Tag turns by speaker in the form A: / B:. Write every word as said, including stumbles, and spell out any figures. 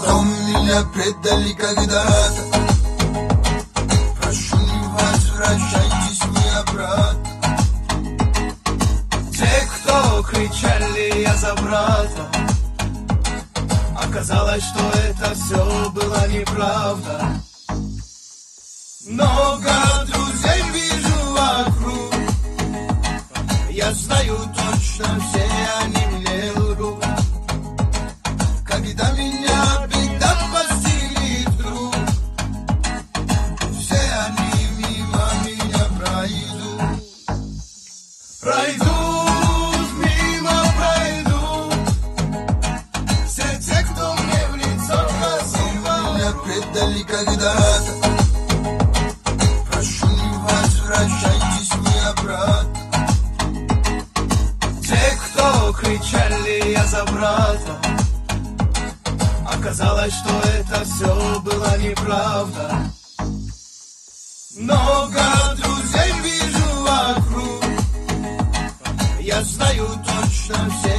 A: Потом меня предали когда-то. Прошу, не возвращайтесь вы обратно.
B: Те, кто кричали я за брата, оказалось, что это все была неправда. Много друзей вижу вокруг, я знаю точно, все они мне лгут. Когда меня беда постигнет вдруг, все они мимо меня пройдут. Пройдут, мимо пройдут, все те, кто мне в лицо называл.
A: Меня предали когда-то. Прошу, не возвращайтесь вы обратно.
B: Те, кто кричали я за брата, оказалось, что это все была неправда. Много друзей вижу вокруг, я знаю точно, все